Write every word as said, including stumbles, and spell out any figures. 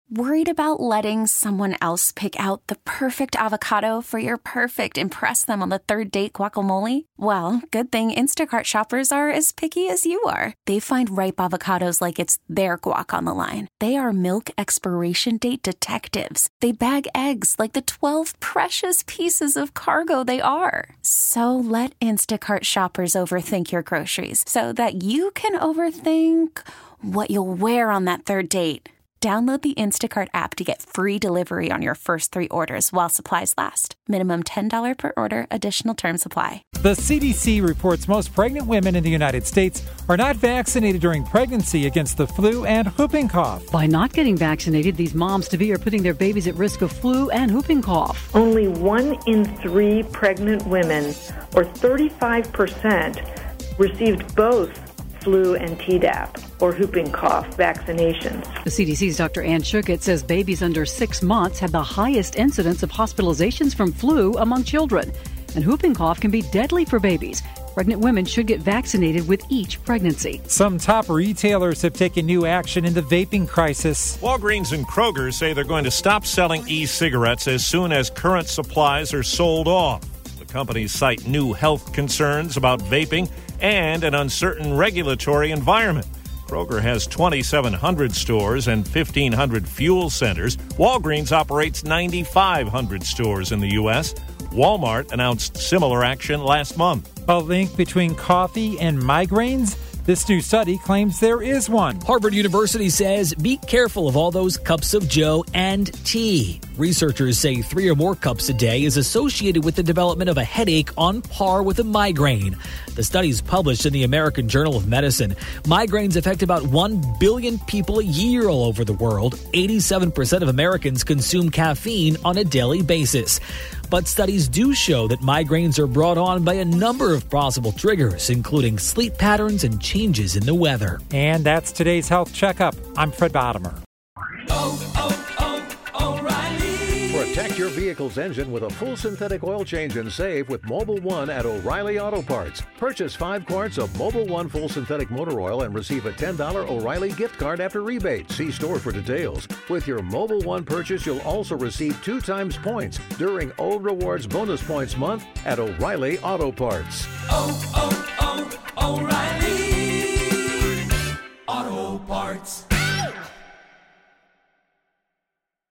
Worried about letting someone else pick out the perfect avocado for your perfect impress them on the third date guacamole? Well, good thing Instacart shoppers are as picky as you are. They find ripe avocados like it's their guac on the line. They are milk expiration date detectives. They bag eggs like the twelve precious pieces of cargo they are. So let Instacart shoppers overthink your groceries so that you can overthink what you'll wear on that third date. Download the Instacart app to get free delivery on your first three orders while supplies last. Minimum ten dollars per order. Additional terms apply. The C D C reports most pregnant women in the United States are not vaccinated during pregnancy against the flu and whooping cough. By not getting vaccinated, these moms-to-be are putting their babies at risk of flu and whooping cough. Only one in three pregnant women, or thirty-five percent, received both flu and Tdap, or whooping cough, vaccinations. The C D C's Doctor Ann Schuchat says babies under six months have the highest incidence of hospitalizations from flu among children. And whooping cough can be deadly for babies. Pregnant women should get vaccinated with each pregnancy. Some top retailers have taken new action in the vaping crisis. Walgreens and Kroger say they're going to stop selling e-cigarettes as soon as current supplies are sold off. The companies cite new health concerns about vaping and an uncertain regulatory environment. Kroger has twenty-seven hundred stores and fifteen hundred fuel centers. Walgreens operates ninety-five hundred stores in the U S Walmart announced similar action last month. A link between coffee and migraines? This new study claims there is one. Harvard University says be careful of all those cups of joe and tea. Researchers say three or more cups a day is associated with the development of a headache on par with a migraine. The study is published in the American Journal of Medicine. Migraines affect about one billion people a year all over the world. eighty-seven percent of Americans consume caffeine on a daily basis. But studies do show that migraines are brought on by a number of possible triggers, including sleep patterns and changes in the weather. And that's today's Health Checkup. I'm Fred Bottomer. Oh, oh, oh, O'Reilly. Protect your vehicle's engine with a full synthetic oil change and save with Mobil one at O'Reilly Auto Parts. Purchase five quarts of Mobil one full synthetic motor oil and receive a ten dollars O'Reilly gift card after rebate. See store for details. With your Mobil one purchase, you'll also receive two times points during Old Rewards Bonus Points Month at O'Reilly Auto Parts. Oh, oh, oh, O'Reilly.